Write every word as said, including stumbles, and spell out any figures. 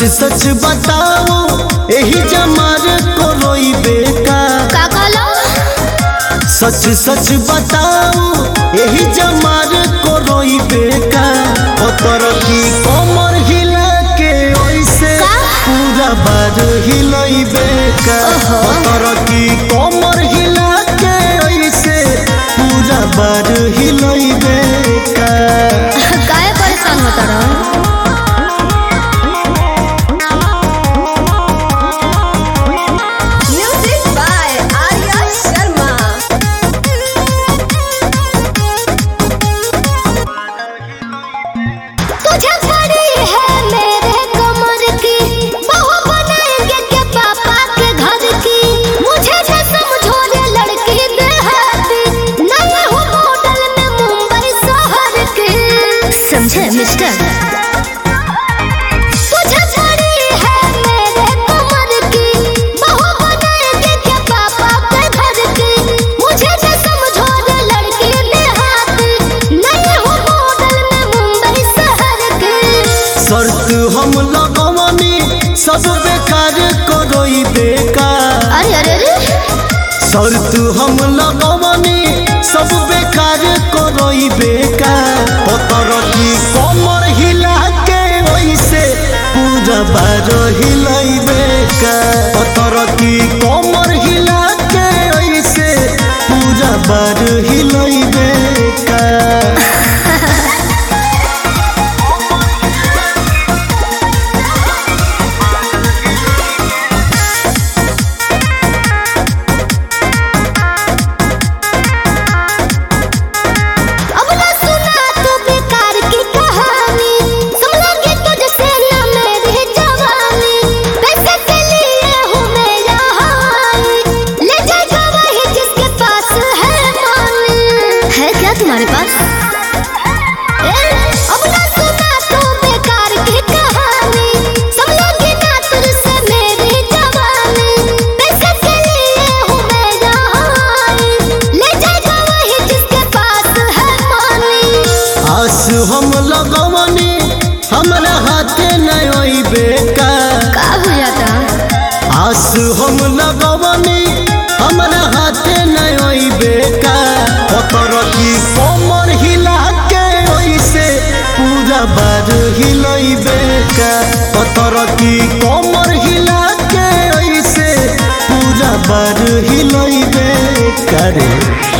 सच बताओ एही जमार को रोइबे का का कहलो? सच सच बताओ एही जमार को रोइबे का ओतर की कमर हिला के ओइसे पूरा बार हिलइबे का ओतर की कमर हिला के ओइसे पूरा बार हिलइबे का काहे परेशान होता रहो? समझे मिस्टर? तुझे पड़ी है मेरे कमर की, बहू बनाएंगे क्या पापा के घर की। मुझे न समझो रे लड़की देहाती, नहीं हूँ मॉडल में मुंबई शहर की। शर्त हम लगवनी सब बेकार करोइबे का। अरे अरे अरे शर्त हम लगवनी सब बेकार करोइबे का ओतर की कमर हिला के ओइसे पूरा बार हिलइबे का ओतर की कमर हिला के ओइसे पूरा बार हिलइबे का तुम्हारे पास अब ना सुना तो बेकार की कहानी, सब लोग ना तुझसे मेरी जवानी। पैसे के लिए हूँ मैं यहाँ, ले जाएगा वही जिसके पास है पानी। आस हम लगवनी हमरा हाथे नहीं होइबे का। का हो जाता? आस हम लगवनी हमरा हाथे नहीं होइबे का ओतर की कमर हिला के ओइसे पूरा बार हिलइबे का ओतर की कमर हिला के ओइसे पूरा बार हिलइबे का रे।